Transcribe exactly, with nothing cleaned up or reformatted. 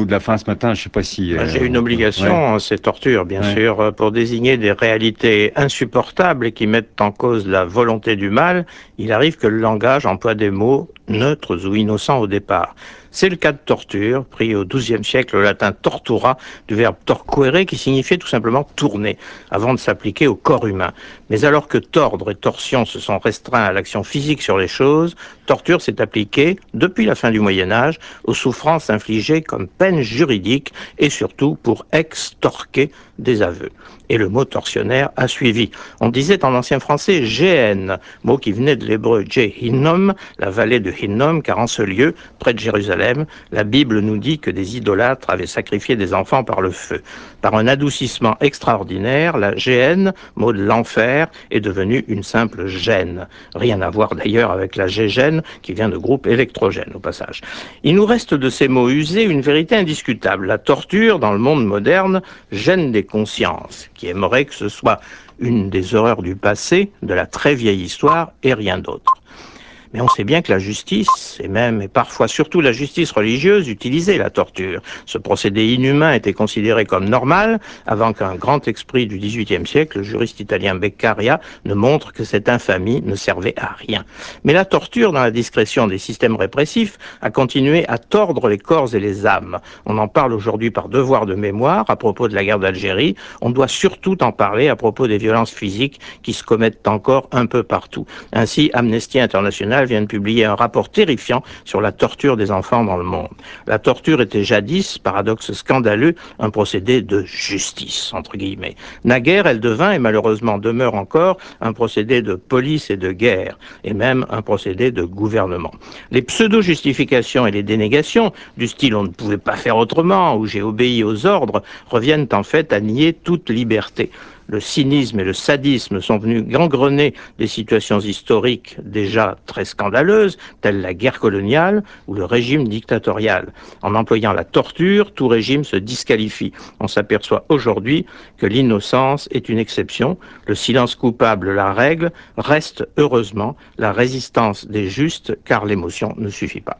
mot de la fin ce matin. Je ne sais pas si... Bah, Euh, J'ai une on peut- Ouais, obligation, c'est torture, bien ouais. sûr, euh, pour désigner des réalités insupportables et qui mettent en cause la volonté du mal. Il arrive que le langage emploie des mots neutres ou innocents au départ. C'est le cas de torture, pris au douzième siècle au latin tortura, du verbe torquere, qui signifiait tout simplement tourner, avant de s'appliquer au corps humain. Mais alors que tordre et torsion se sont restreints à l'action physique sur les choses, torture s'est appliquée, depuis la fin du Moyen-Âge, aux souffrances infligées comme peine juridique et surtout pour extorquer des aveux. Et le mot tortionnaire a suivi. On disait en ancien français Géhenne, mot qui venait de l'hébreu Jehinnom, la vallée de Hinnom, car en ce lieu, près de Jérusalem, la Bible nous dit que des idolâtres avaient sacrifié des enfants par le feu. Par un adoucissement extraordinaire, la Géhenne, mot de l'enfer, est devenue une simple gêne. Rien à voir d'ailleurs avec la gégène, qui vient de groupe électrogène au passage. Il nous reste de ces mots usés une vérité indiscutable. La torture, dans le monde moderne, gêne des consciences, qui aimeraient que ce soit une des horreurs du passé, de la très vieille histoire, et rien d'autre. Mais on sait bien que la justice, et même et parfois surtout la justice religieuse, utilisait la torture. Ce procédé inhumain était considéré comme normal avant qu'un grand esprit du dix-huitième siècle, le juriste italien Beccaria, ne montre que cette infamie ne servait à rien. Mais la torture, dans la discrétion des systèmes répressifs, a continué à tordre les corps et les âmes. On en parle aujourd'hui par devoir de mémoire à propos de la guerre d'Algérie. On doit surtout en parler à propos des violences physiques qui se commettent encore un peu partout. Ainsi, Amnesty International vient de publier un rapport terrifiant sur la torture des enfants dans le monde. La torture était jadis, paradoxe scandaleux, un procédé de justice, entre guillemets. Naguère, elle devint, et malheureusement demeure encore, un procédé de police et de guerre, et même un procédé de gouvernement. Les pseudo-justifications et les dénégations, du style on ne pouvait pas faire autrement, ou j'ai obéi aux ordres, reviennent en fait à nier toute liberté. Le cynisme et le sadisme sont venus gangrener des situations historiques déjà très scandaleuses, telles la guerre coloniale ou le régime dictatorial. En employant la torture, tout régime se disqualifie. On s'aperçoit aujourd'hui que l'innocence est une exception, le silence coupable la règle, reste heureusement la résistance des justes, car l'émotion ne suffit pas.